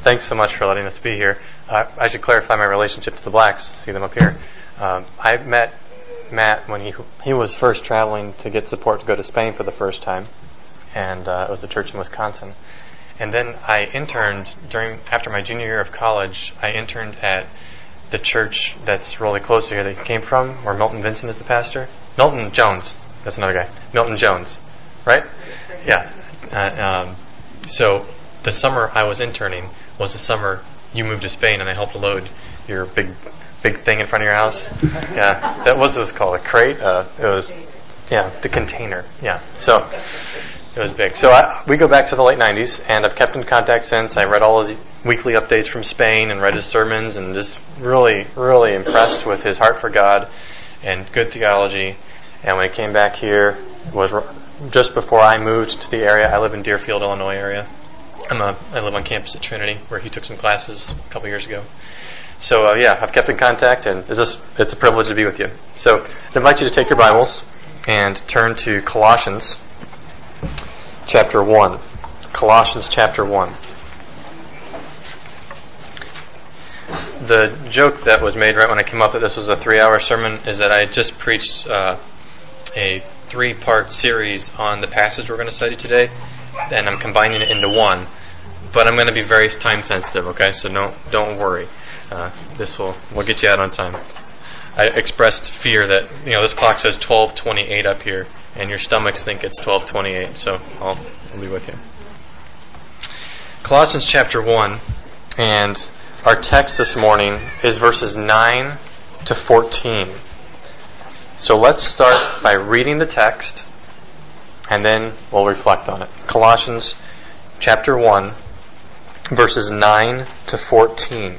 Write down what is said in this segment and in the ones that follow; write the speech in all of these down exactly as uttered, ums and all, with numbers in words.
thanks so much for letting us be here. Uh, I should clarify my relationship to the Blacks. See them up here. Um, I met Matt when he he was first traveling to get support to go to Spain for the first time, and uh, it was a church in Wisconsin. And then I interned during after my junior year of college. I interned at the church that's really close to here that he came from, where Milton Vincent is the pastor. Milton Jones. That's another guy. Milton Jones, right? Yeah. Uh, um, so the summer I was interning was the summer you moved to Spain, and I helped load your big, big thing in front of your house. Yeah, that was this called a crate. Uh, it was, yeah, the container. Yeah, so it was big. So I, we go back to the late nineties, and I've kept in contact since. I read all his weekly updates from Spain and read his sermons, and just really, really impressed with his heart for God and good theology. And when I came back here, it was just before I moved to the area. I live in Deerfield, Illinois area. I'm a, I live on campus at Trinity, where he took some classes a couple years ago. So uh, yeah, I've kept in contact, and it's, just, it's a privilege to be with you. So I invite you to take your Bibles and turn to Colossians chapter one. Colossians chapter one. The joke that was made right when I came up that this was a three-hour sermon is that I just preached uh, a three-part series on the passage we're going to study today, and I'm combining it into one. But I'm going to be very time sensitive, okay? So don't don't worry. Uh, this will will get you out on time. I expressed fear that you know this clock says twelve twenty-eight up here, and your stomachs think it's twelve twenty-eight. So I'll, I'll be with you. Colossians chapter one, and our text this morning is verses nine to fourteen. So let's start by reading the text, and then we'll reflect on it. Colossians chapter one, verses nine to fourteen.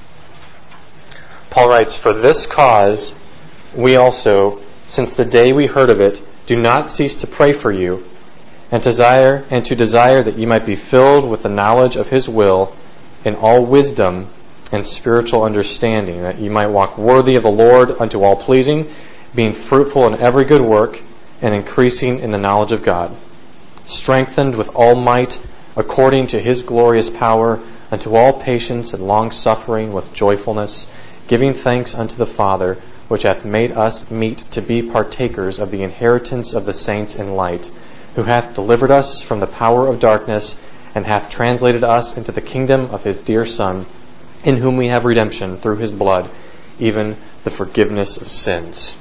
Paul writes, "For this cause we also, since the day we heard of it, do not cease to pray for you, and desire and to desire that ye might be filled with the knowledge of his will in all wisdom and spiritual understanding, that ye might walk worthy of the Lord unto all pleasing, being fruitful in every good work, and increasing in the knowledge of God, strengthened with all might according to his glorious power, unto all patience and long suffering with joyfulness, giving thanks unto the Father, which hath made us meet to be partakers of the inheritance of the saints in light, who hath delivered us from the power of darkness, and hath translated us into the kingdom of his dear Son, in whom we have redemption through his blood, even the forgiveness of sins."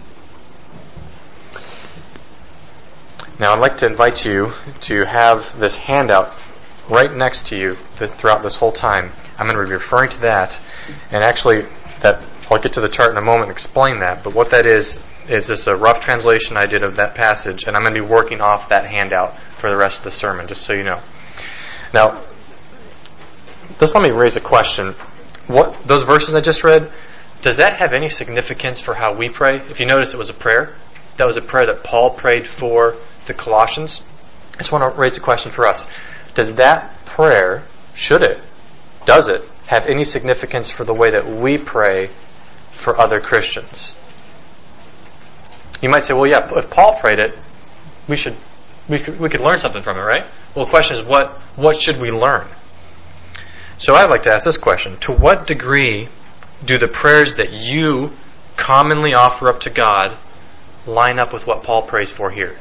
Now I'd like to invite you to have this handout right next to you throughout this whole time. I'm going to be referring to that, and actually that I'll get to the chart in a moment and explain that, but what that is is this a rough translation I did of that passage, and I'm going to be working off that handout for the rest of the sermon, just so you know. Now, just let me raise a question. What those verses I just read, does that have any significance for how we pray? If you notice, it was a prayer. That was a prayer that Paul prayed for the Colossians. I just want to raise a question for us. Does that prayer, should it, does it, have any significance for the way that we pray for other Christians? You might say, well, yeah, if Paul prayed it, we should we could, we could learn something from it, right? Well, the question is, what what should we learn? So I'd like to ask this question. To what degree do the prayers that you commonly offer up to God line up with what Paul prays for here?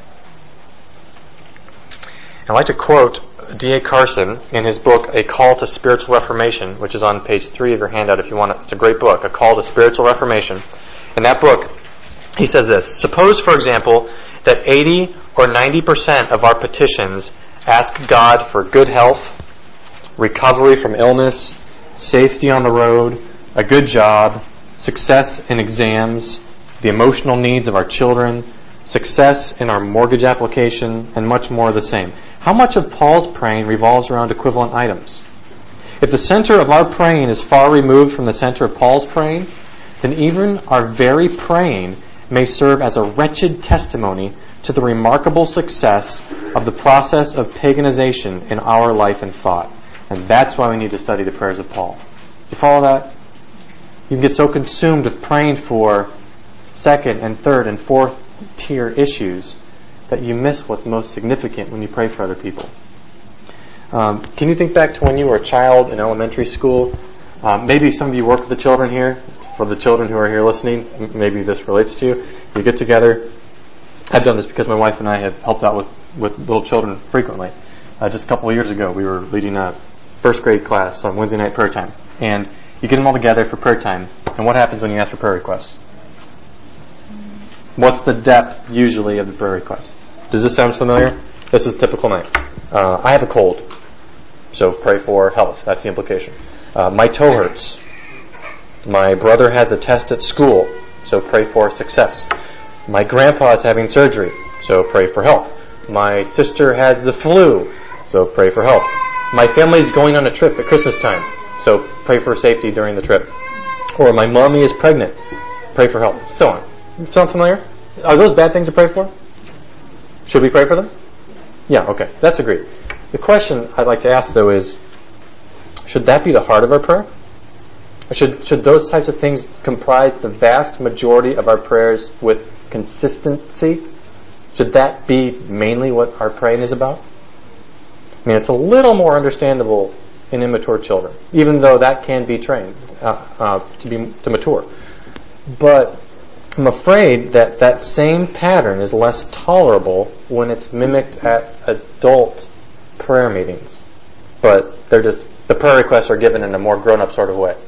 I'd like to quote D A Carson in his book, A Call to Spiritual Reformation, which is on page three of your handout if you want it. It's a great book, A Call to Spiritual Reformation. In that book, he says this: "Suppose, for example, that eighty or ninety percent of our petitions ask God for good health, recovery from illness, safety on the road, a good job, success in exams, the emotional needs of our children, success in our mortgage application, and much more of the same. How much of Paul's praying revolves around equivalent items? If the center of our praying is far removed from the center of Paul's praying, then even our very praying may serve as a wretched testimony to the remarkable success of the process of paganization in our life and thought." And that's why we need to study the prayers of Paul. You follow that? You can get so consumed with praying for second and third and fourth tier issues that you miss what's most significant when you pray for other people. Um, can you think back to when you were a child in elementary school? Um, maybe some of you work with the children here. For the children who are here listening, m- maybe this relates to you. You get together. I've done this because my wife and I have helped out with, with little children frequently. Uh, just a couple of years ago, we were leading a first grade class on Wednesday night prayer time. And you get them all together for prayer time. And what happens when you ask for prayer requests? What's the depth usually of the prayer request? Does this sound familiar? This is a typical night. Uh, I have a cold, so pray for health. That's the implication. Uh, my toe hurts. My brother has a test at school, so pray for success. My grandpa is having surgery, so pray for health. My sister has the flu, so pray for health. My family's going on a trip at Christmas time, so pray for safety during the trip. Or my mommy is pregnant, pray for health, so on. Sound familiar? Are those bad things to pray for? Should we pray for them? Yeah, okay, that's agreed. The question I'd like to ask, though, is, should that be the heart of our prayer? Should should those types of things comprise the vast majority of our prayers with consistency? Should that be mainly what our praying is about? I mean, it's a little more understandable in immature children, even though that can be trained uh, uh, to be to mature. But I'm afraid that that same pattern is less tolerable when it's mimicked at adult prayer meetings. But they're just the prayer requests are given in a more grown-up sort of way.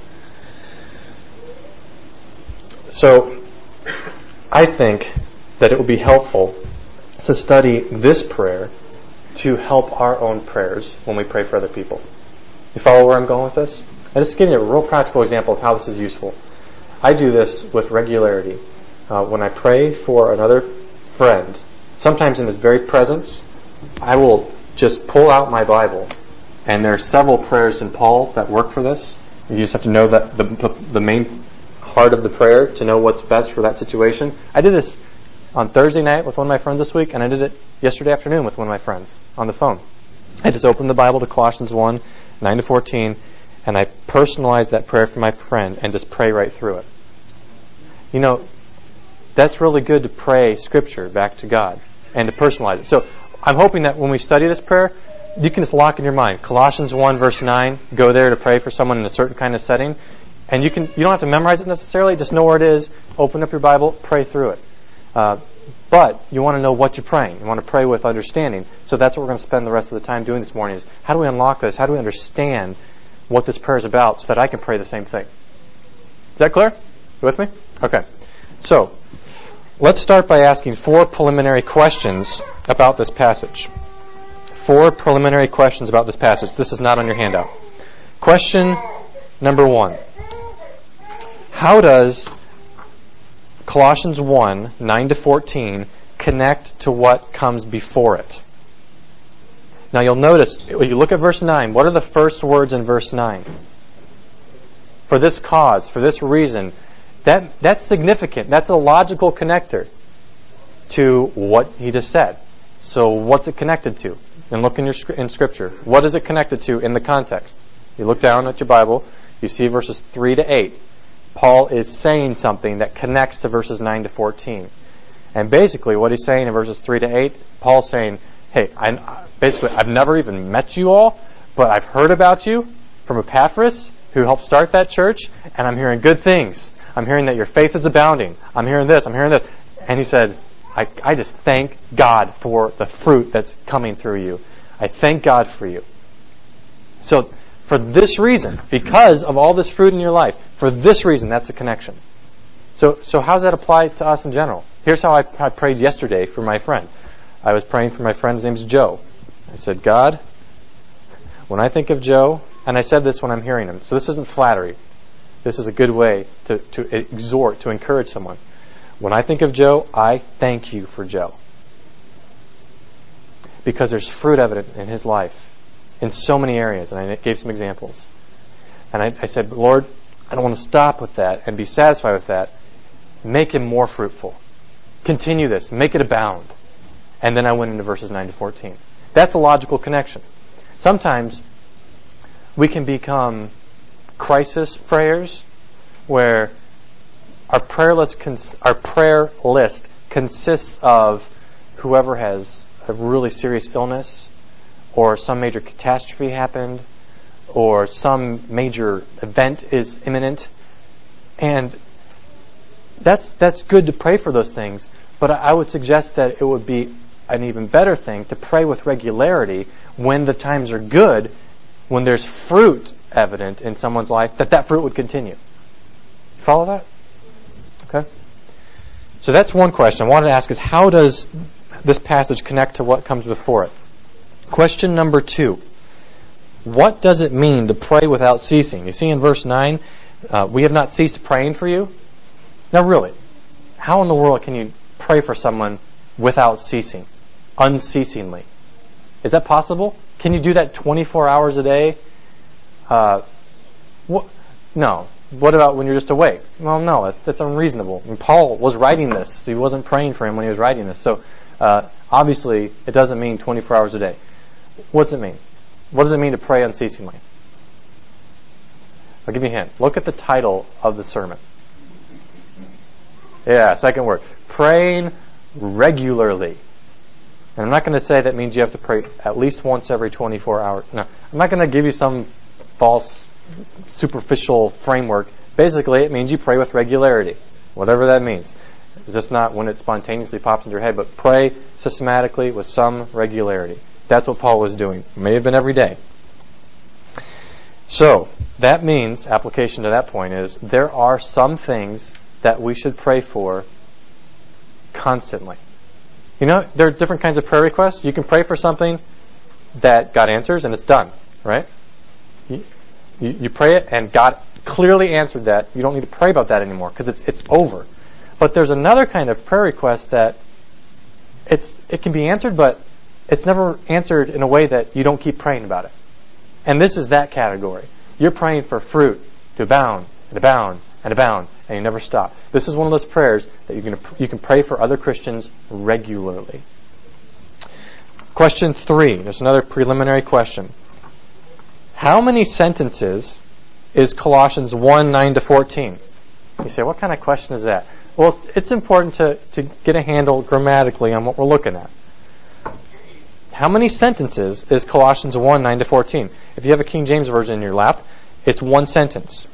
So, I think that it would be helpful to study this prayer to help our own prayers when we pray for other people. You follow where I'm going with this? I just give you a real practical example of how this is useful. I do this with regularity. Uh, when I pray for another friend, sometimes in his very presence, I will just pull out my Bible, and there are several prayers in Paul that work for this. You just have to know that the, the, the main heart of the prayer to know what's best for that situation. I did this on Thursday night with one of my friends this week, and I did it yesterday afternoon with one of my friends on the phone. I just opened the Bible to Colossians one, nine to fourteen, and I personalized that prayer for my friend and just pray right through it. You know, that's really good to pray Scripture back to God and to personalize it. So I'm hoping that when we study this prayer, you can just lock in your mind. Colossians one, verse nine, go there to pray for someone in a certain kind of setting. And you can you don't have to memorize it necessarily. Just know where it is. Open up your Bible. Pray through it. Uh, but you want to know what you're praying. You want to pray with understanding. So that's what we're going to spend the rest of the time doing this morning is how do we unlock this? How do we understand what this prayer is about so that I can pray the same thing? Is that clear? You with me? Okay. So let's start by asking four preliminary questions about this passage. Four preliminary questions about this passage. This is not on your handout. Question number one. How does Colossians one, nine to fourteen connect to what comes before it? Now you'll notice, when you look at verse nine, what are the first words in verse nine? For this cause, for this reason. That That's significant. That's a logical connector to what he just said. So what's it connected to? And look in your in Scripture. What is it connected to in the context? You look down at your Bible, you see verses three to eight. Paul is saying something that connects to verses nine to fourteen. And basically what he's saying in verses three to eight, Paul's saying, hey, I, basically I've never even met you all, but I've heard about you from Epaphras, who helped start that church, and I'm hearing good things. I'm hearing that your faith is abounding. I'm hearing this, I'm hearing this. And he said, I, I just thank God for the fruit that's coming through you. I thank God for you. So, for this reason, because of all this fruit in your life, for this reason, that's the connection. So, so how does that apply to us in general? Here's how I, I prayed yesterday for my friend. I was praying for my friend, his name's Joe. I said, God, when I think of Joe, and I said this when I'm hearing him, so this isn't flattery. This is a good way to, to exhort, to encourage someone. When I think of Joe, I thank you for Joe. Because there's fruit evident in his life in so many areas, and I gave some examples. And I, I said, Lord, I don't want to stop with that and be satisfied with that. Make him more fruitful. Continue this. Make it abound. And then I went into verses nine to fourteen. That's a logical connection. Sometimes we can become crisis prayers where our prayer list, cons- our prayer list consists of whoever has a really serious illness or some major catastrophe happened, or some major event is imminent. And that's that's good to pray for those things, but I would suggest that it would be an even better thing to pray with regularity when the times are good, when there's fruit evident in someone's life, that that fruit would continue. Follow that? Okay. So that's one question I wanted to ask is, how does this passage connect to what comes before it? Question number two. What does it mean to pray without ceasing? You see in verse nine, uh, we have not ceased praying for you. Now really, how in the world can you pray for someone without ceasing, unceasingly? Is that possible? Can you do that twenty-four hours a day? Uh, wh- no. What about when you're just awake? Well, no, that's, that's unreasonable. I mean, Paul was writing this. So he wasn't praying for him when he was writing this. So uh, obviously, it doesn't mean twenty-four hours a day. What does it mean? What does it mean to pray unceasingly? I'll give you a hint. Look at the title of the sermon. Yeah, second word. Praying regularly. And I'm not going to say that means you have to pray at least once every twenty-four hours. No, I'm not going to give you some false, superficial framework. Basically, it means you pray with regularity, whatever that means. It's just not when it spontaneously pops into your head, but pray systematically with some regularity. That's what Paul was doing. It may have been every day. So, that means, application to that point is, there are some things that we should pray for constantly. You know, there are different kinds of prayer requests. You can pray for something that God answers and it's done, right? You, you, you pray it and God clearly answered that. You don't need to pray about that anymore because it's it's over. But there's another kind of prayer request that it's it can be answered, but it's never answered in a way that you don't keep praying about it. And this is that category. You're praying for fruit to abound and abound and abound, and you never stop. This is one of those prayers that you can you can pray for other Christians regularly. Question three. There's another preliminary question. How many sentences is Colossians one, nine to fourteen? You say, what kind of question is that? Well, it's important to, to get a handle grammatically on what we're looking at. How many sentences is Colossians one, nine to fourteen? If you have a King James Version in your lap, it's one sentence.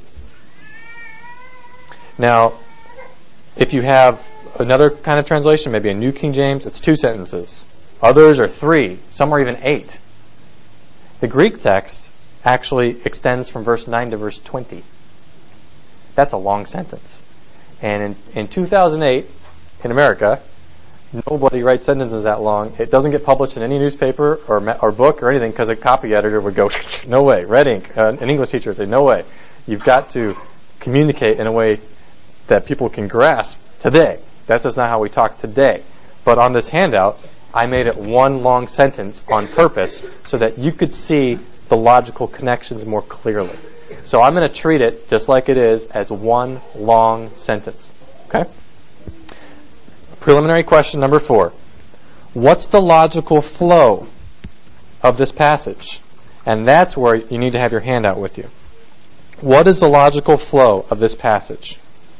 Now, if you have another kind of translation, maybe a New King James, it's two sentences. Others are three. Some are even eight. The Greek text actually extends from verse nine to verse twenty. That's a long sentence. And in, in two thousand eight, in America, nobody writes sentences that long. It doesn't get published in any newspaper or or book or anything because a copy editor would go, no way, red ink. Uh, an English teacher would say, no way. You've got to communicate in a way that people can grasp today. That's just not how we talk today. But on this handout, I made it one long sentence on purpose so that you could see the logical connections more clearly. So I'm going to treat it just like it is as one long sentence. Okay? Preliminary question number four. What's the logical flow of this passage? And that's where you need to have your handout with you. What is the logical flow of this passage?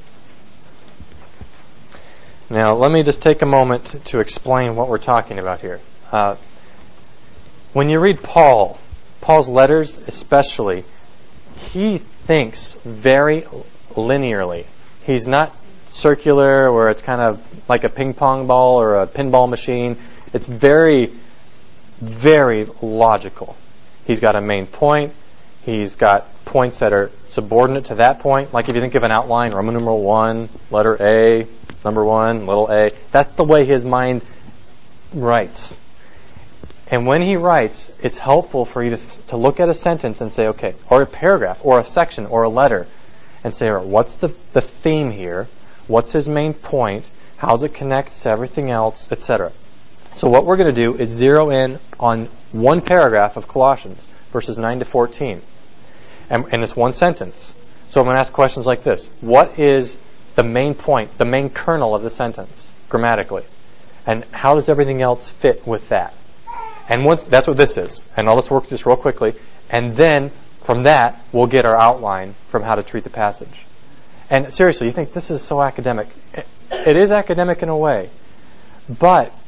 Now, let me just take a moment to explain what we're talking about here. Uh, when you read Paul, Paul's letters especially, he thinks very linearly. He's not circular where it's kind of like a ping pong ball or a pinball machine. It's very, very logical. He's got a main point. He's got points that are subordinate to that point. Like if you think of an outline, Roman numeral one, letter A, number one, little a. That's the way his mind writes. And when he writes, it's helpful for you to, to look at a sentence and say, okay, or a paragraph, or a section, or a letter, and say, all right, what's the, the theme here? What's his main point? How does it connect to everything else, et cetera. So what we're going to do is zero in on one paragraph of Colossians, verses nine to fourteen. And, and it's one sentence. So I'm going to ask questions like this. What is the main point, the main kernel of the sentence, grammatically? And how does everything else fit with that? And once that's what this is. And I'll just work this real quickly. And then, from that, we'll get our outline from how to treat the passage. And seriously, you think this is so academic. It, it is academic in a way. But I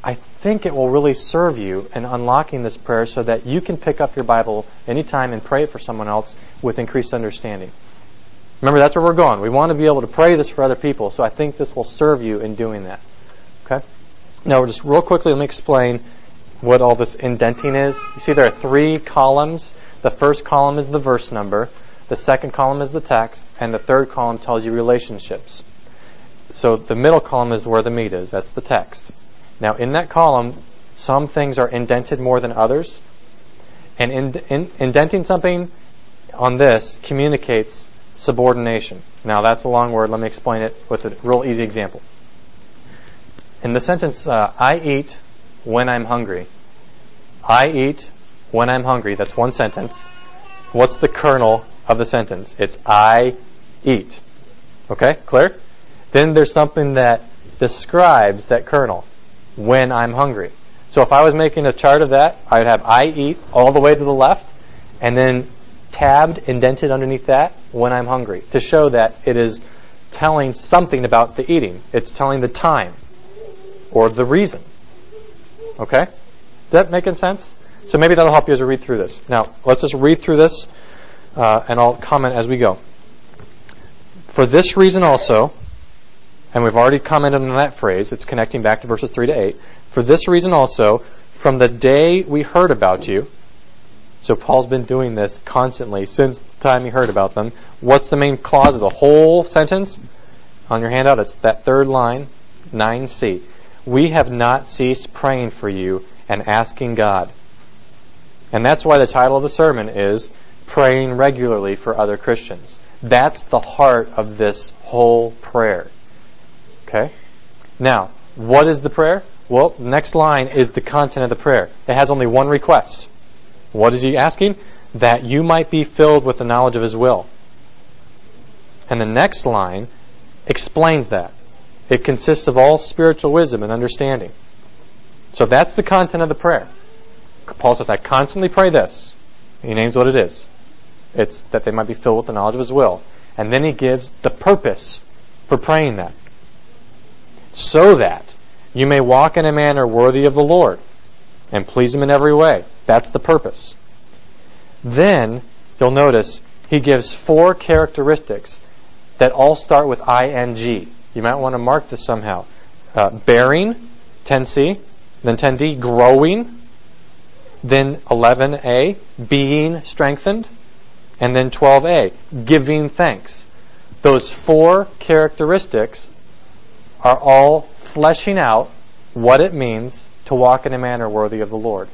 think it will really serve you in unlocking this prayer so that you can pick up your Bible anytime and pray it for someone else with increased understanding. Remember, that's where we're going. We want to be able to pray this for other people, so I think this will serve you in doing that. Okay? Now, just real quickly, let me explain what all this indenting is. You see there are three columns. The first column is the verse number. The second column is the text. And the third column tells you relationships. So the middle column is where the meat is. That's the text. Now, in that column, some things are indented more than others. And in, in, indenting something on this communicates subordination. Now, that's a long word. Let me explain it with a real easy example. In the sentence, uh, I eat when I'm hungry. I eat when I'm hungry. That's one sentence. What's the kernel of the sentence? It's I eat. Okay? Clear? Then there's something that describes that kernel. When I'm hungry. So if I was making a chart of that, I would have I eat all the way to the left, and then tabbed, indented underneath that, when I'm hungry, to show that it is telling something about the eating. It's telling the time or the reason. Okay? Is that making sense? So maybe that'll help you as we read through this. Now, let's just read through this, uh, and I'll comment as we go. For this reason also, and we've already commented on that phrase, it's connecting back to verses three to eight. For this reason also, from the day we heard about you, so Paul's been doing this constantly since the time he heard about them. What's the main clause of the whole sentence? On your handout, it's that third line, nine C. We have not ceased praying for you and asking God. And that's why the title of the sermon is Praying Regularly for Other Christians. That's the heart of this whole prayer. Okay? Now, what is the prayer? Well, next line is the content of the prayer. It has only one request. What is he asking? That you might be filled with the knowledge of His will. And the next line explains that. It consists of all spiritual wisdom and understanding. So that's the content of the prayer. Paul says, I constantly pray this. He names what it is. It's that they might be filled with the knowledge of His will. And then he gives the purpose for praying that. So that you may walk in a manner worthy of the Lord and please Him in every way. That's the purpose. Then, you'll notice, he gives four characteristics that all start with I N G. You might want to mark this somehow. Uh, bearing, ten C. Then ten D, growing. Then eleven A, being strengthened. And then twelve A, giving thanks. Those four characteristics are all fleshing out what it means to walk in a manner worthy of the Lord.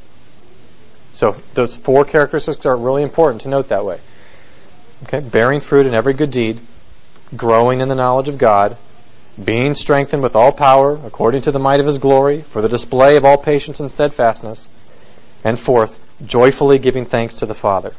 So those four characteristics are really important to note that way. Okay, bearing fruit in every good deed, growing in the knowledge of God, being strengthened with all power according to the might of His glory for the display of all patience and steadfastness, and fourth, joyfully giving thanks to the Father.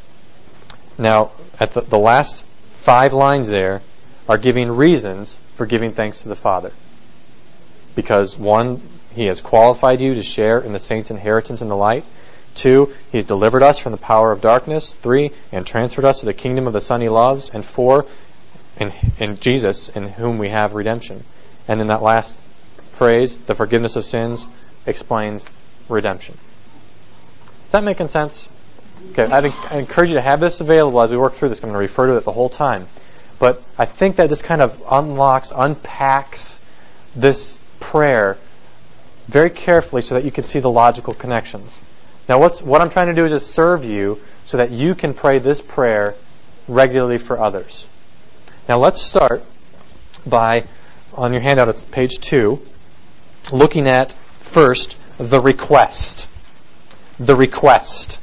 Now, at the, the last five lines there are giving reasons for giving thanks to the Father. Because one, He has qualified you to share in the saints' inheritance in the light. Two, He has delivered us from the power of darkness. Three, and transferred us to the kingdom of the Son He loves. And four, in, in Jesus, in whom we have redemption. And in that last phrase, the forgiveness of sins, explains redemption. Is that making sense? Okay, I'd, I encourage you to have this available as we work through this. I'm going to refer to it the whole time. But I think that just kind of unlocks, unpacks this prayer very carefully so that you can see the logical connections. Now, what's, what I'm trying to do is just serve you so that you can pray this prayer regularly for others. Now, let's start by, on your handout, it's page two, looking at first the request. The request.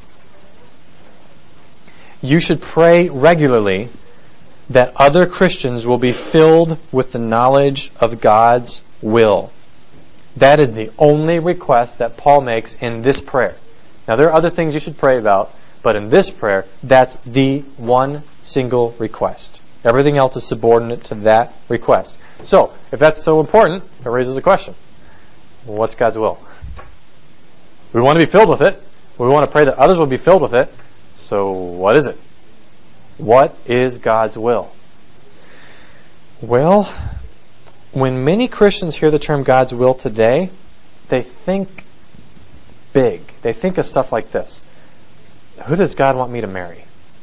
You should pray regularly that other Christians will be filled with the knowledge of God's will. That is the only request that Paul makes in this prayer. Now, there are other things you should pray about, but in this prayer, that's the one single request. Everything else is subordinate to that request. So, if that's so important, it raises a question. What's God's will? We want to be filled with it. We want to pray that others will be filled with it. So, what is it? What is God's will? Well, when many Christians hear the term God's will today, they think big. They think of stuff like this. Who does God want me to marry?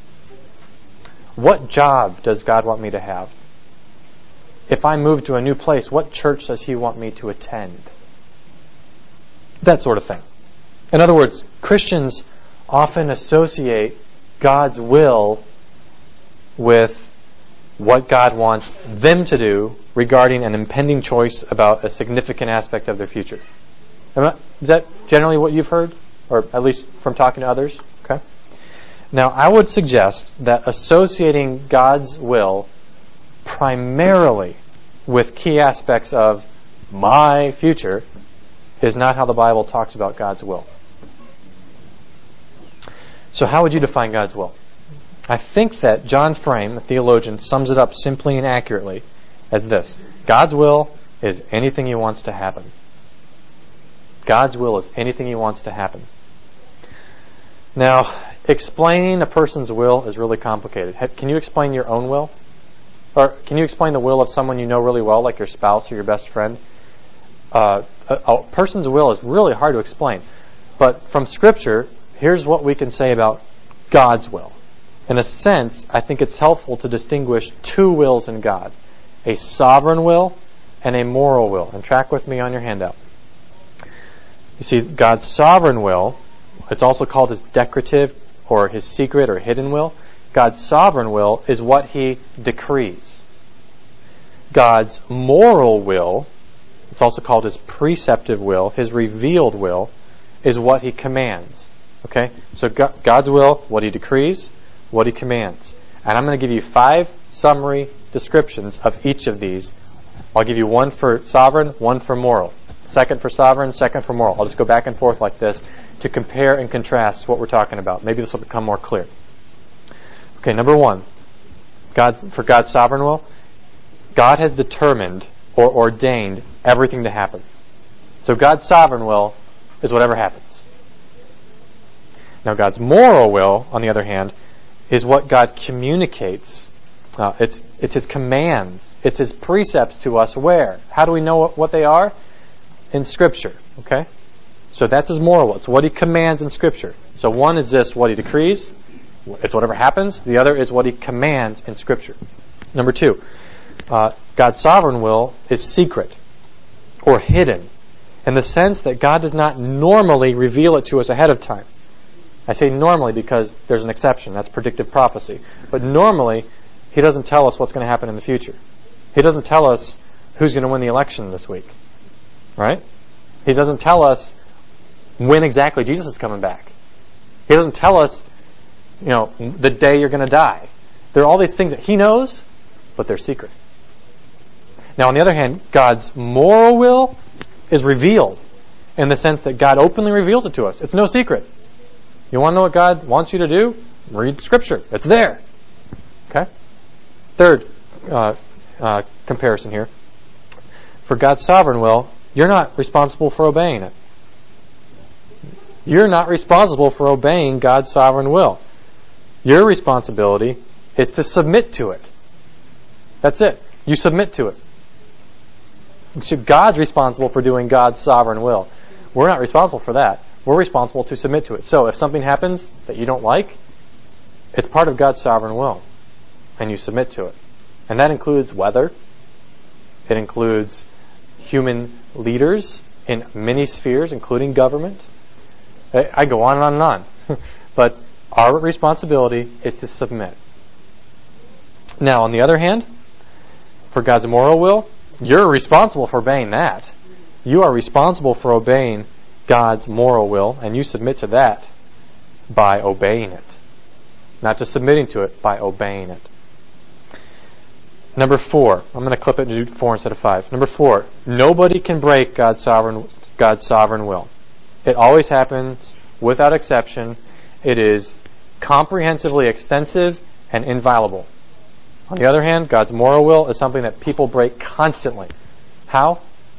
What job does God want me to have? If I move to a new place, what church does He want me to attend? That sort of thing. In other words, Christians often associate God's will with what God wants them to do regarding an impending choice about a significant aspect of their future. Is that generally what you've heard? Or at least from talking to others? Okay. Now, I would suggest that associating God's will primarily with key aspects of my future is not how the Bible talks about God's will. So how would you define God's will? I think that John Frame, the theologian, sums it up simply and accurately as this. God's will is anything He wants to happen. God's will is anything He wants to happen. Now, explaining a person's will is really complicated. Can you explain your own will? Or can you explain the will of someone you know really well, like your spouse or your best friend? Uh, a, a person's will is really hard to explain. But from Scripture, here's what we can say about God's will. In a sense, I think it's helpful to distinguish two wills in God. A sovereign will and a moral will. And track with me on your handout. You see, God's sovereign will, it's also called His decretive or His secret or hidden will. God's sovereign will is what He decrees. God's moral will, it's also called His preceptive will, His revealed will, is what He commands. Okay? So God's will, what He decrees, what He commands. And I'm going to give you five summary descriptions of each of these. I'll give you one for sovereign, one for moral. Second for sovereign, second for moral. I'll just go back and forth like this to compare and contrast what we're talking about. Maybe this will become more clear. Okay, number one, God, for God's sovereign will, God has determined or ordained everything to happen. So God's sovereign will is whatever happens. Now God's moral will, on the other hand, is what God communicates. Uh, it's it's His commands. It's His precepts to us. Where? How do we know what, what they are? In Scripture. Okay? So that's His moral will. It's what He commands in Scripture. So one is this, what He decrees. It's whatever happens. The other is what He commands in Scripture. Number two, uh, God's sovereign will is secret or hidden in the sense that God does not normally reveal it to us ahead of time. I say normally because there's an exception. That's predictive prophecy. But normally, He doesn't tell us what's going to happen in the future. He doesn't tell us who's going to win the election this week. Right? He doesn't tell us when exactly Jesus is coming back. He doesn't tell us, you know, the day you're going to die. There are all these things that He knows, but they're secret. Now, on the other hand, God's moral will is revealed in the sense that God openly reveals it to us. It's no secret. You want to know what God wants you to do? Read Scripture. It's there. Okay? Third uh, uh, comparison here. For God's sovereign will, you're not responsible for obeying it. You're not responsible for obeying God's sovereign will. Your responsibility is to submit to it. That's it. You submit to it. So God's responsible for doing God's sovereign will. We're not responsible for that. We're responsible to submit to it. So if something happens that you don't like, it's part of God's sovereign will. And you submit to it. And that includes weather. It includes human leaders in many spheres, including government. I go on and on and on. But our responsibility is to submit. Now, on the other hand, for God's moral will, you're responsible for obeying that. You are responsible for obeying God's moral will, and you submit to that by obeying it. Not just submitting to it, by obeying it. Number four. I'm going to clip it and do four instead of five. Number four. Nobody can break God's sovereign, God's sovereign will. It always happens without exception. It is comprehensively extensive and inviolable. On the other hand, God's moral will is something that people break constantly. How?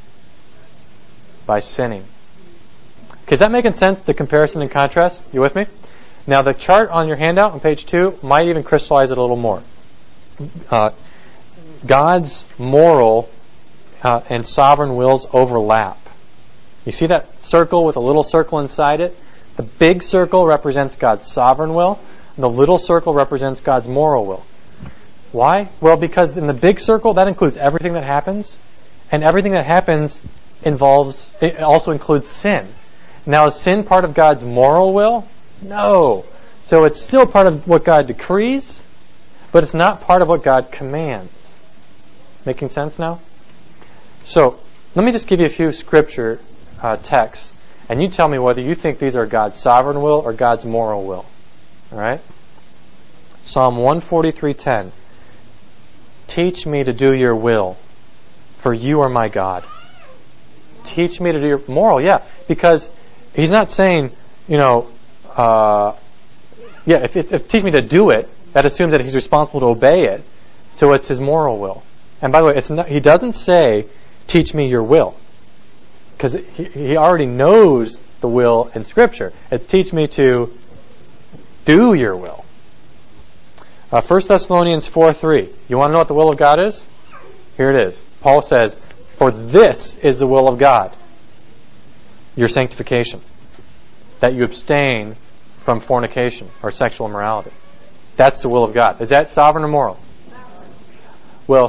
By sinning. Okay, is that making sense, the comparison and contrast? You with me? Now, the chart on your handout on page two might even crystallize it a little more. Uh, God's moral uh, and sovereign wills overlap. You see that circle with a little circle inside it? The big circle represents God's sovereign will, and the little circle represents God's moral will. Why? Well, because in the big circle, that includes everything that happens, and everything that happens involves, it also includes sin. Now, is sin part of God's moral will? No. So it's still part of what God decrees, but it's not part of what God commands. Making sense now? So, let me just give you a few scripture uh, texts, and you tell me whether you think these are God's sovereign will or God's moral will. All right? Psalm one forty-three ten. Teach me to do your will, for you are my God. Teach me to do your moral, yeah, because he's not saying, you know, uh, yeah, if, if, if teach me to do it, that assumes that he's responsible to obey it, so it's his moral will. And by the way, it's not, he doesn't say, teach me your will, because he, he already knows the will in Scripture. It's teach me to do your will. Uh, First Thessalonians four three. You want to know what the will of God is? Here it is. Paul says, for this is the will of God, your sanctification, that you abstain from fornication or sexual immorality. That's the will of God. Is that sovereign or moral? Well,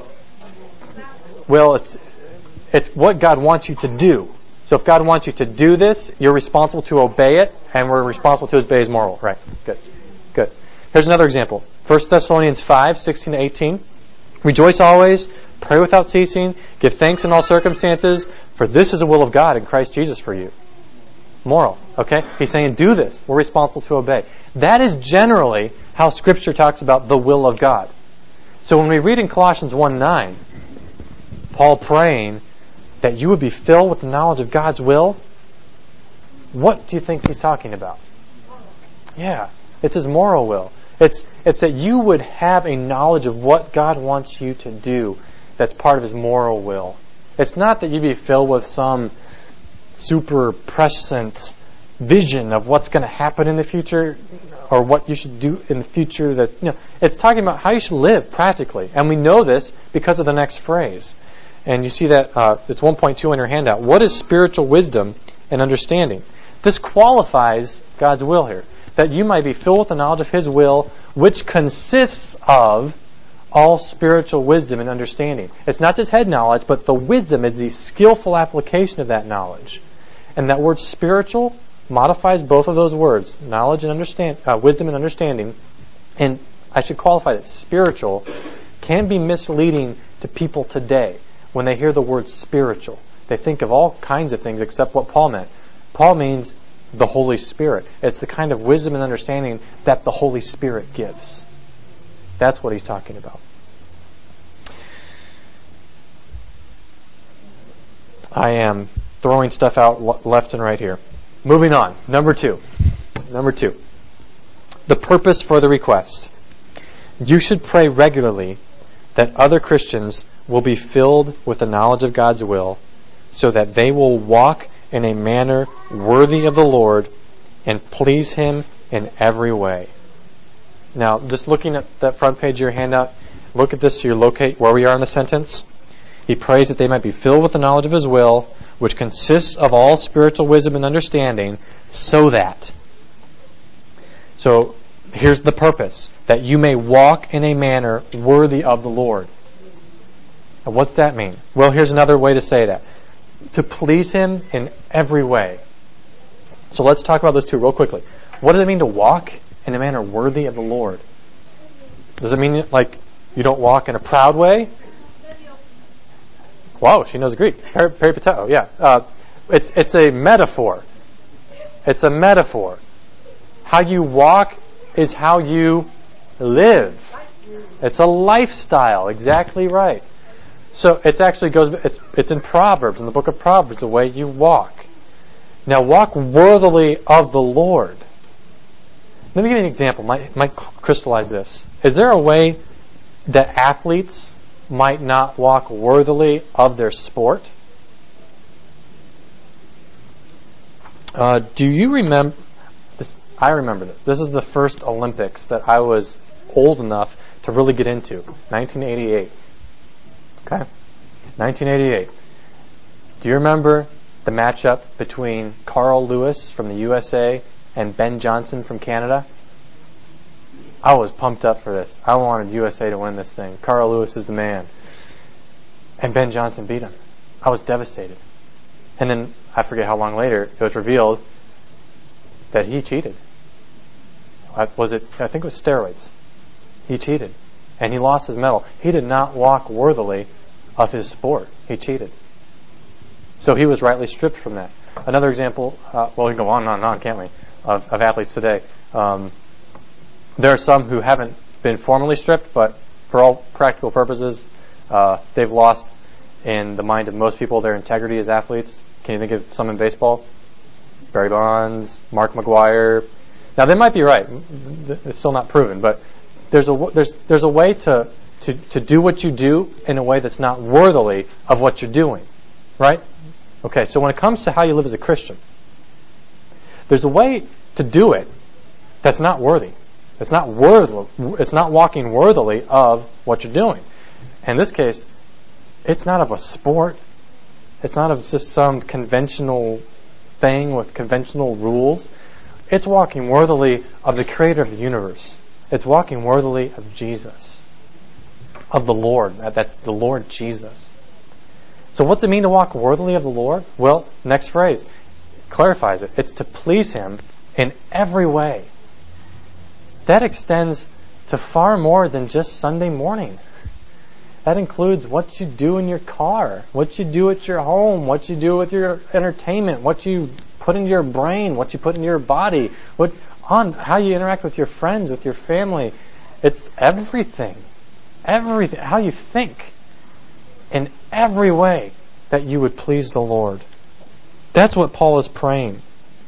well, it's it's what God wants you to do. So if God wants you to do this, you're responsible to obey it, and we're responsible to obey His moral. Right. Good. Good. Here's another example. First Thessalonians five sixteen to eighteen. Rejoice always, pray without ceasing, give thanks in all circumstances, for this is the will of God in Christ Jesus for you. Moral. Okay? He's saying do this. We're responsible to obey. That is generally how Scripture talks about the will of God. So when we read in Colossians one nine, Paul praying that you would be filled with the knowledge of God's will, what do you think he's talking about? Yeah, it's His moral will. It's it's that you would have a knowledge of what God wants you to do that's part of His moral will. It's not that you be filled with some super prescient vision of what's going to happen in the future or what you should do in the future. That you know, it's talking about how you should live practically. And we know this because of the next phrase. And you see that uh, it's one point two on your handout. What is spiritual wisdom and understanding? This qualifies God's will here. That you might be filled with the knowledge of His will, which consists of all spiritual wisdom and understanding. It's not just head knowledge, but the wisdom is the skillful application of that knowledge. And that word spiritual modifies both of those words, knowledge and understand, uh, wisdom and understanding. And I should qualify that spiritual can be misleading to people today when they hear the word spiritual. They think of all kinds of things except what Paul meant. Paul means the Holy Spirit. It's the kind of wisdom and understanding that the Holy Spirit gives. That's what he's talking about. I am throwing stuff out left and right here. Moving on. Number two. Number two. The purpose for the request. You should pray regularly that other Christians will be filled with the knowledge of God's will so that they will walk in a manner worthy of the Lord and please Him in every way. Now, just looking at that front page of your handout, look at this so you locate where we are in the sentence. He prays that they might be filled with the knowledge of His will, which consists of all spiritual wisdom and understanding, so that. So, here's the purpose. That you may walk in a manner worthy of the Lord. And what's that mean? Well, here's another way to say that. To please Him in every way. So let's talk about those two real quickly. What does it mean to walk in a manner worthy of the Lord? Does it mean like you don't walk in a proud way? Wow, she knows Greek. Peripateo, yeah. Uh, it's it's a metaphor. It's a metaphor. How you walk is how you live. It's a lifestyle. Exactly right. So it actually goes. It's it's in Proverbs, in the book of Proverbs, the way you walk. Now walk worthily of the Lord. Let me give you an example. Might might crystallize this. Is there a way that athletes might not walk worthily of their sport? Uh, do you remember this? I remember this. This is the first Olympics that I was old enough to really get into. nineteen eighty-eight. Okay? nineteen eighty-eight. Do you remember the matchup between Carl Lewis from the U S A and Ben Johnson from Canada? I was pumped up for this. I wanted U S A to win this thing. Carl Lewis is the man. And Ben Johnson beat him. I was devastated. And then, I forget how long later, it was revealed that he cheated. Was it? I think it was steroids. He cheated. And he lost his medal. He did not walk worthily of his sport. He cheated. So he was rightly stripped from that. Another example, uh, well, we can go on and on and on, can't we, of, of athletes today. Um, there are some who haven't been formally stripped, but for all practical purposes, uh, they've lost in the mind of most people their integrity as athletes. Can you think of some in baseball? Barry Bonds, Mark McGwire. Now, they might be right. It's still not proven, but there's a, there's, there's a way to, to, to do what you do in a way that's not worthily of what you're doing. Right? Okay, so when it comes to how you live as a Christian, there's a way to do it that's not worthy. It's not worth. It's not walking worthily of what you're doing. In this case, it's not of a sport. It's not of just some conventional thing with conventional rules. It's walking worthily of the Creator of the universe. It's walking worthily of Jesus, of the Lord. That's the Lord Jesus. So what's it mean to walk worthily of the Lord? Well, next phrase clarifies it. It's to please Him in every way. That extends to far more than just Sunday morning. That includes what you do in your car, what you do at your home, what you do with your entertainment, what you put in your brain, what you put in your body, what on how you interact with your friends, with your family. It's everything. Everything. How you think. In every way that you would please the Lord. That's what Paul is praying.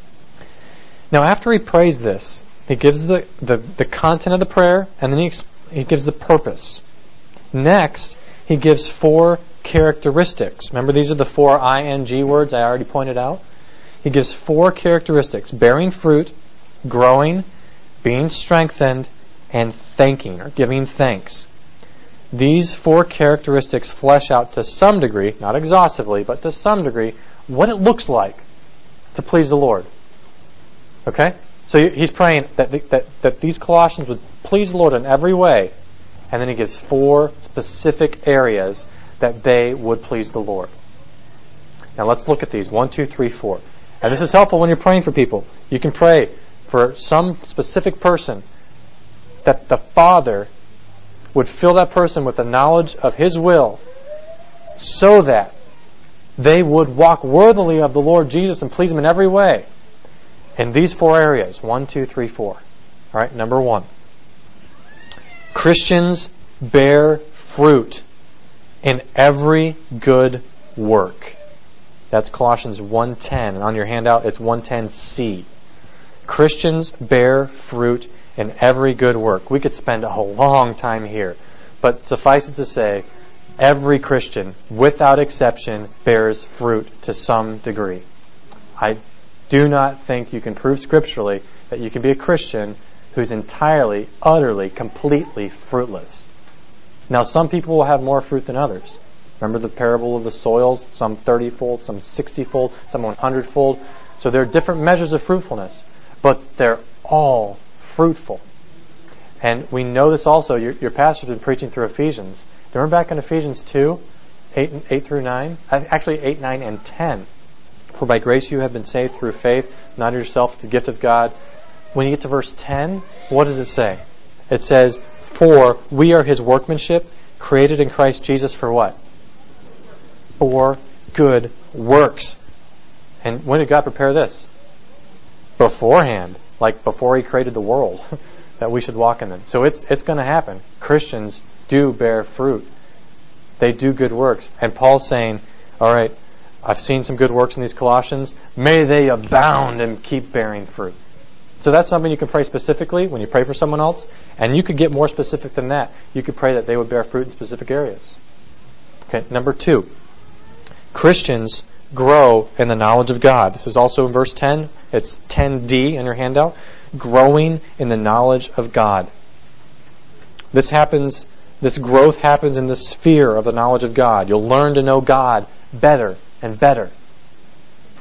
Now, after he prays this, he gives the, the, the content of the prayer, and then he, he gives the purpose. Next, he gives four characteristics. Remember, these are the four ing words I already pointed out. He gives four characteristics: bearing fruit, growing, being strengthened, and thanking, or giving thanks. These four characteristics flesh out to some degree, not exhaustively, but to some degree, what it looks like to please the Lord. Okay? So he's praying that, that, that these Colossians would please the Lord in every way, and then he gives four specific areas that they would please the Lord. Now let's look at these. One, two, three, four. And this is helpful when you're praying for people. You can pray for some specific person that the Father would fill that person with the knowledge of His will so that they would walk worthily of the Lord Jesus and please Him in every way. In these four areas. One, two, three, four. All right, number one. Christians bear fruit in every good work. That's Colossians one ten. And on your handout, it's one ten C. Christians bear fruit in every good work. We could spend a long time here. But suffice it to say, every Christian, without exception, bears fruit to some degree. I do not think you can prove scripturally that you can be a Christian who's entirely, utterly, completely fruitless. Now, some people will have more fruit than others. Remember the parable of the soils? Some thirty-fold, some sixty-fold, some one hundred-fold. So there are different measures of fruitfulness. But they're all fruitful. And we know this also. Your, your pastor's been preaching through Ephesians. Remember back in Ephesians two, eight, eight through nine? Actually, eight, nine, and ten. For by grace you have been saved through faith, not of yourself, it's a gift of God. When you get to verse ten, what does it say? It says, for we are His workmanship, created in Christ Jesus for what? For good works. And when did God prepare this? Beforehand. Like before He created the world. That we should walk in them. So it's it's going to happen. Christians do bear fruit. They do good works. And Paul's saying, all right, I've seen some good works in these Colossians. May they abound and keep bearing fruit. So that's something you can pray specifically when you pray for someone else. And you could get more specific than that. You could pray that they would bear fruit in specific areas. Okay, number two. Christians grow in the knowledge of God. This is also in verse ten. It's ten D in your handout. Growing in the knowledge of God. This happens, this growth happens in the sphere of the knowledge of God. You'll learn to know God better and better.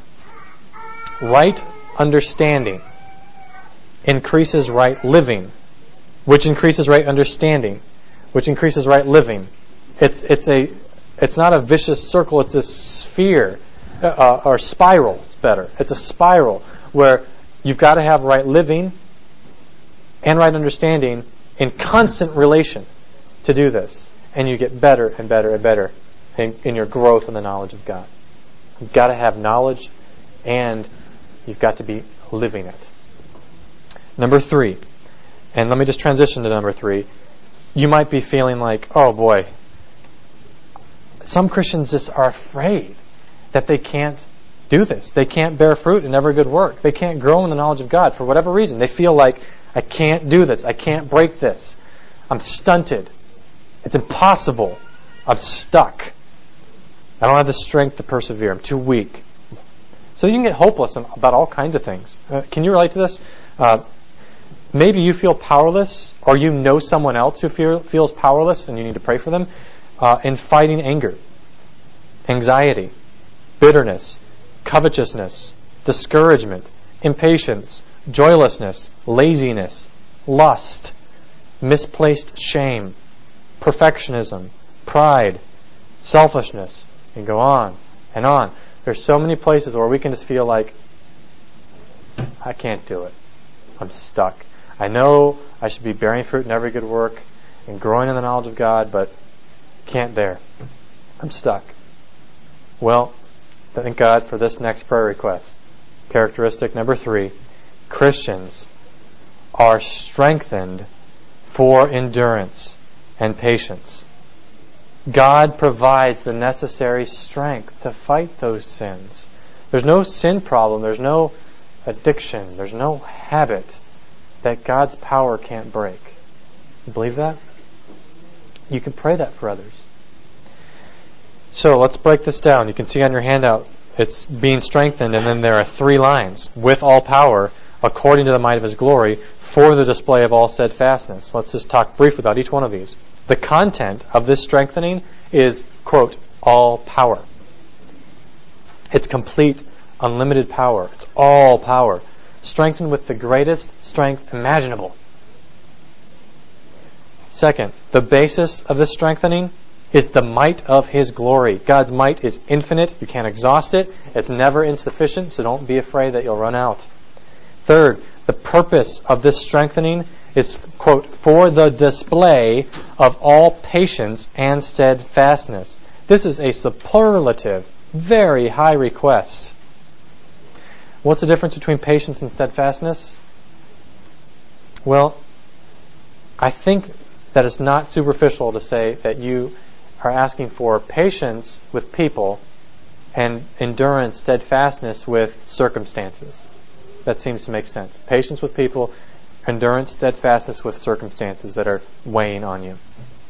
right understanding increases right living, which increases right understanding, which increases right living. It's it's a it's not a vicious circle. It's a sphere uh, or spiral. It's better. It's a spiral where you've got to have right living and right understanding in constant relation to do this, and you get better and better and better in, in your growth in the knowledge of God. You've got to have knowledge, and you've got to be living it. Number three, and let me just transition to number three. You might be feeling like, oh boy, some Christians just are afraid that they can't do this. They can't bear fruit in every good work. They can't grow in the knowledge of God for whatever reason. They feel like, I can't do this. I can't break this. I'm stunted. It's impossible. I'm stuck. I don't have the strength to persevere. I'm too weak. So you can get hopeless about all kinds of things. Uh, can you relate to this? Uh, maybe you feel powerless, or you know someone else who feel, feels powerless and you need to pray for them, uh, in fighting anger, anxiety, bitterness, covetousness, discouragement, impatience, joylessness, laziness, lust, misplaced shame, perfectionism, pride, selfishness, and go on and on. There's so many places where we can just feel like, I can't do it. I'm stuck. I know I should be bearing fruit in every good work and growing in the knowledge of God, but can't there. I'm stuck. Well, thank God for this next prayer request. Characteristic number three, Christians are strengthened for endurance and patience. God provides the necessary strength to fight those sins. There's no sin problem. There's no addiction. There's no habit that God's power can't break. You believe that? You can pray that for others. So let's break this down. You can see on your handout, it's being strengthened, and then there are three lines. With all power, according to the might of His glory, for the display of all steadfastness. Let's just talk briefly about each one of these. The content of this strengthening is, quote, all power. It's complete, unlimited power. It's all power. Strengthened with the greatest strength imaginable. Second, the basis of this strengthening is the might of His glory. God's might is infinite. You can't exhaust it. It's never insufficient, so don't be afraid that you'll run out. Third, the purpose of this strengthening is, quote, for the display of all patience and steadfastness. This is a superlative, very high request. What's the difference between patience and steadfastness? Well, I think that it's not superficial to say that you are asking for patience with people and endurance, steadfastness with circumstances. That seems to make sense. Patience with people, endurance, steadfastness with circumstances that are weighing on you.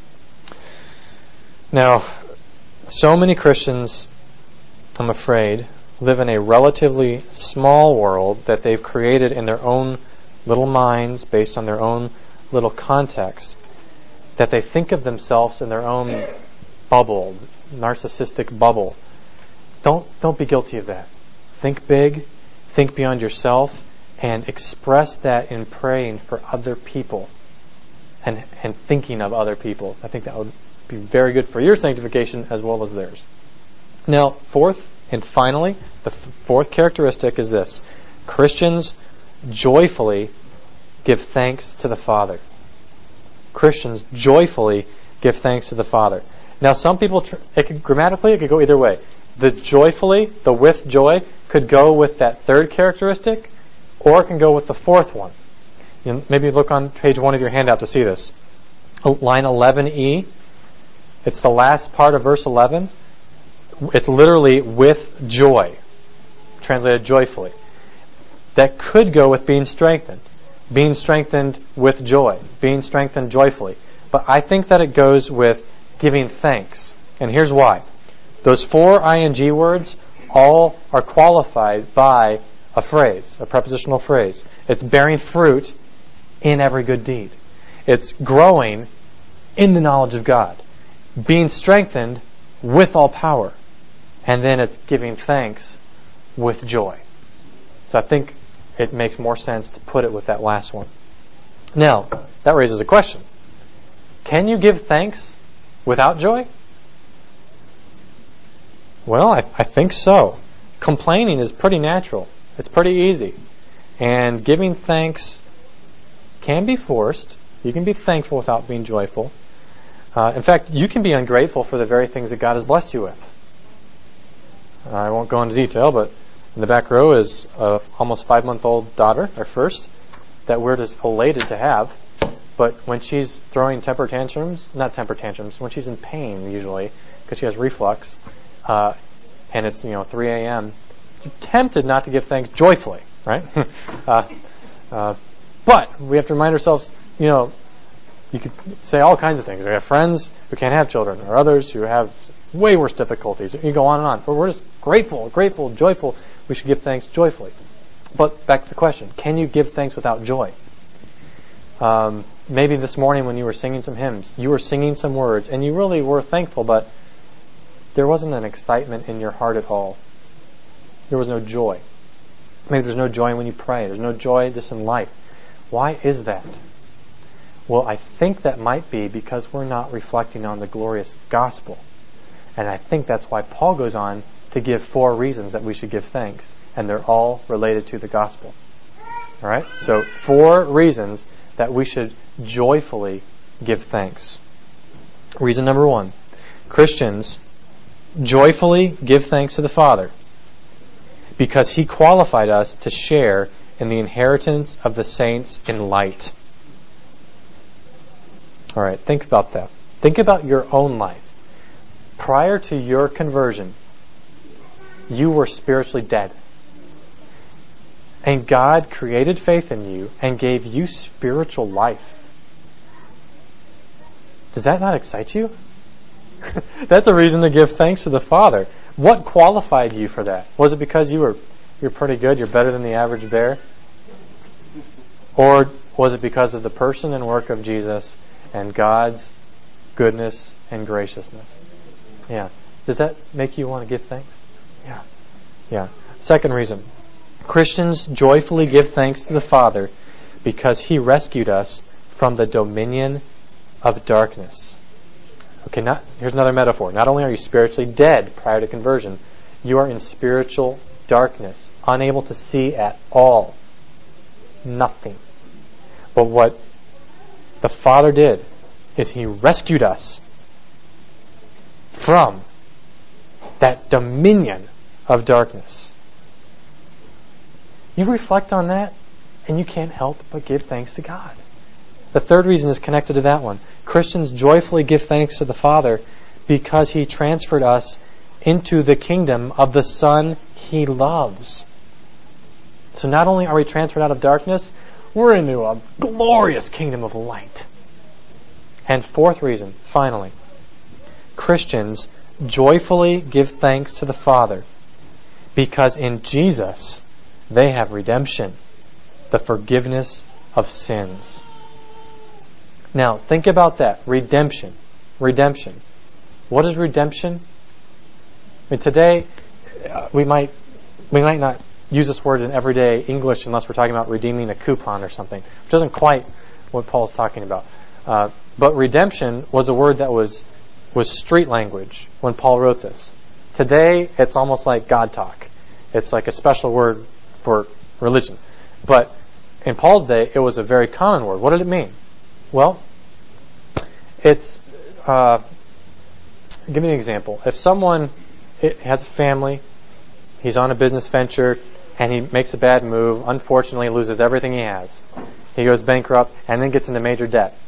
Now, so many Christians, I'm afraid, live in a relatively small world that they've created in their own little minds based on their own little context, that they think of themselves in their own bubble, narcissistic bubble. Don't don't be guilty of that. Think big, think beyond yourself, and express that in praying for other people and and thinking of other people. I think that would be very good for your sanctification as well as theirs. Now, fourth and finally, the f- fourth characteristic is this. Christians joyfully give thanks to the Father. Christians joyfully give thanks to the Father. Now, some people, tr- it could, grammatically, it could go either way. The joyfully, the with joy, could go with that third characteristic, or it can go with the fourth one. You know, maybe look on page one of your handout to see this. Line eleven E, it's the last part of verse eleven. It's literally with joy, translated joyfully. That could go with being strengthened. Being strengthened with joy. Being strengthened joyfully. But I think that it goes with giving thanks. And here's why. Those four ing words all are qualified by a phrase, a prepositional phrase. It's bearing fruit in every good deed. It's growing in the knowledge of God. Being strengthened with all power. And then it's giving thanks with joy. So I think it makes more sense to put it with that last one. Now, that raises a question. Can you give thanks without joy? Well, I, I think so. Complaining is pretty natural. It's pretty easy. And giving thanks can be forced. You can be thankful without being joyful. Uh, in fact, you can be ungrateful for the very things that God has blessed you with. I won't go into detail, but in the back row is a almost five-month-old daughter, our first, that we're just elated to have. But when she's throwing temper tantrums, not temper tantrums, when she's in pain usually, because she has reflux, uh, and it's, you know, three a.m., you're tempted not to give thanks joyfully, right? uh, uh, but we have to remind ourselves, you know, you could say all kinds of things. We have friends who can't have children, or others who have way worse difficulties. You go on and on. But we're just grateful, grateful, joyful. We should give thanks joyfully. But back to the question, can you give thanks without joy? Um, maybe this morning when you were singing some hymns, you were singing some words, and you really were thankful, but there wasn't an excitement in your heart at all. There was no joy. Maybe there's no joy when you pray. There's no joy just in life. Why is that? Well, I think that might be because we're not reflecting on the glorious gospel. And I think that's why Paul goes on to give four reasons that we should give thanks. And they're all related to the gospel. All right? So, four reasons that we should joyfully give thanks. Reason number one. Christians joyfully give thanks to the Father because He qualified us to share in the inheritance of the saints in light. All right, think about that. Think about your own life. Prior to your conversion, you were spiritually dead. And God created faith in you and gave you spiritual life. Does that not excite you? That's a reason to give thanks to the Father. What qualified you for that? Was it because you were you're pretty good, you're better than the average bear? Or was it because of the person and work of Jesus and God's goodness and graciousness? Yeah. Does that make you want to give thanks? Yeah. Yeah. Second reason. Christians joyfully give thanks to the Father because He rescued us from the dominion of darkness. Okay, not, here's another metaphor. Not only are you spiritually dead prior to conversion, you are in spiritual darkness, unable to see at all. Nothing. But what the Father did is He rescued us from that dominion of darkness. You reflect on that, and you can't help but give thanks to God. The third reason is connected to that one. Christians joyfully give thanks to the Father because He transferred us into the kingdom of the Son He loves. So not only are we transferred out of darkness, we're into a glorious kingdom of light. And fourth reason, finally, Christians joyfully give thanks to the Father because in Jesus they have redemption, the forgiveness of sins. Now, think about that. Redemption. Redemption. What is redemption? I mean, today, uh, we might we might not use this word in everyday English unless we're talking about redeeming a coupon or something, which isn't quite what Paul's talking about. Uh, but redemption was a word that was was street language when Paul wrote this. Today, it's almost like God talk. It's like a special word for religion. But in Paul's day, it was a very common word. What did it mean? Well, it's, uh, give me an example. If someone has a family, he's on a business venture, and he makes a bad move, unfortunately loses everything he has. He goes bankrupt and then gets into major debt.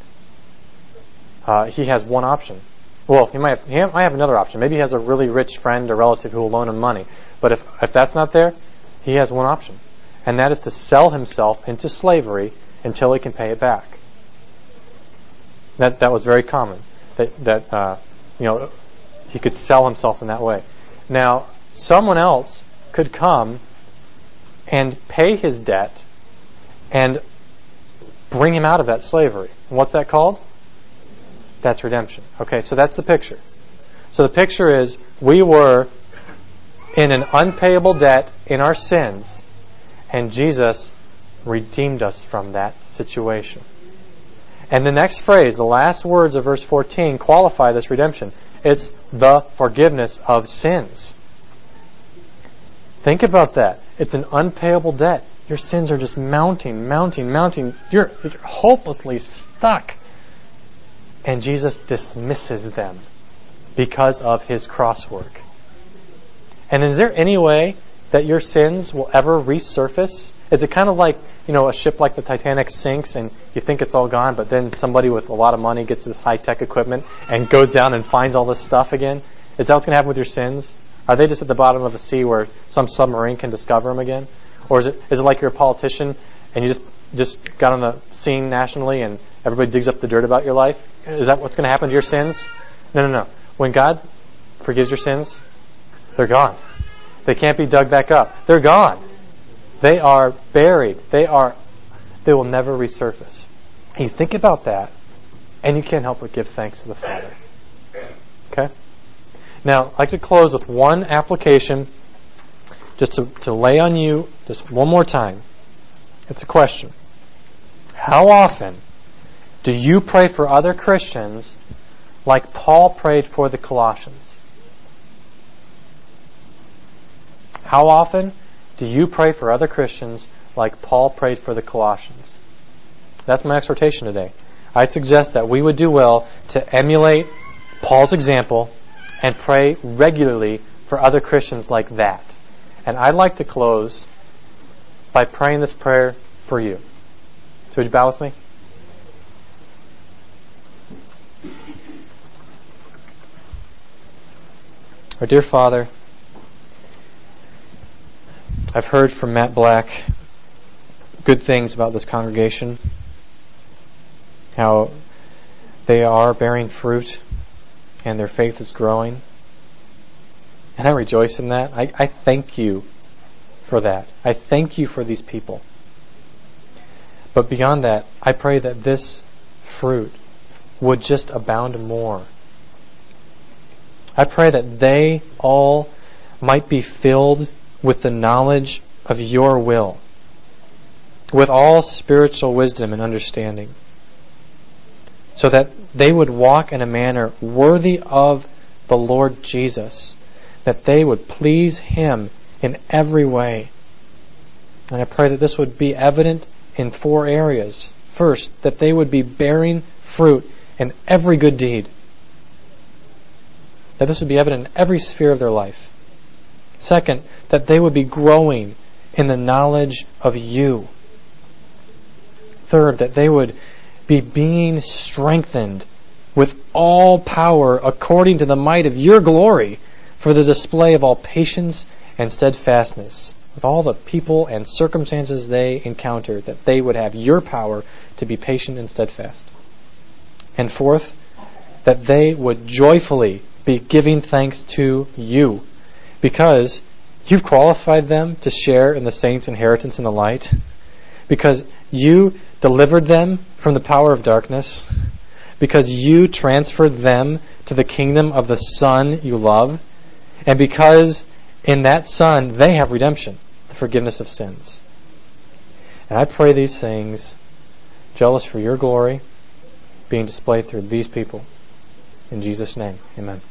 Uh, he has one option. Well, he might have, he might have another option. Maybe he has a really rich friend or relative who will loan him money. But if, if that's not there, he has one option. And that is to sell himself into slavery until he can pay it back. That that was very common. That that uh, you know he could sell himself in that way. Now someone else could come and pay his debt and bring him out of that slavery. And what's that called? That's redemption. Okay, so that's the picture. So the picture is we were in an unpayable debt in our sins, And Jesus redeemed us from that situation. And the next phrase, the last words of verse fourteen, qualify this redemption. It's the forgiveness of sins. Think about that. It's an unpayable debt. Your sins are just mounting, mounting, mounting. You're, you're hopelessly stuck. And Jesus dismisses them because of His cross work. And is there any way that your sins will ever resurface? Is it kind of like, you know, a ship like the Titanic sinks and you think it's all gone, but then somebody with a lot of money gets this high-tech equipment and goes down and finds all this stuff again? Is that what's going to happen with your sins? Are they just at the bottom of the sea where some submarine can discover them again? Or is it is it like you're a politician and you just, just got on the scene nationally and everybody digs up the dirt about your life? Is that what's going to happen to your sins? No, no, no. When God forgives your sins, they're gone. They can't be dug back up. They're gone. They are buried. They are. They will never resurface. And you think about that, and you can't help but give thanks to the Father. Okay? Now, I'd like to close with one application, just to, to lay on you, just one more time. It's a question. How often do you pray for other Christians like Paul prayed for the Colossians? How often do you pray for other Christians like Paul prayed for the Colossians? That's my exhortation today. I suggest that we would do well to emulate Paul's example and pray regularly for other Christians like that. And I'd like to close by praying this prayer for you. So would you bow with me? Our dear Father, I've heard from Matt Black good things about this congregation, how they are bearing fruit and their faith is growing. And I rejoice in that. I, I thank you for that. I thank you for these people. But beyond that, I pray that this fruit would just abound more. I pray that they all might be filled with the knowledge of your will, with all spiritual wisdom and understanding, so that they would walk in a manner worthy of the Lord Jesus, that they would please Him in every way. And I pray that this would be evident in four areas. First, that they would be bearing fruit in every good deed. That this would be evident in every sphere of their life. Second, that they would be growing in the knowledge of you. Third, that they would be being strengthened with all power according to the might of your glory for the display of all patience and steadfastness with all the people and circumstances they encounter, that they would have your power to be patient and steadfast. And fourth, that they would joyfully be giving thanks to you, because you've qualified them to share in the saints' inheritance in the light, because you delivered them from the power of darkness, because you transferred them to the kingdom of the Son you love, and because in that Son they have redemption, the forgiveness of sins. And I pray these things, jealous for your glory, being displayed through these people. In Jesus' name, amen.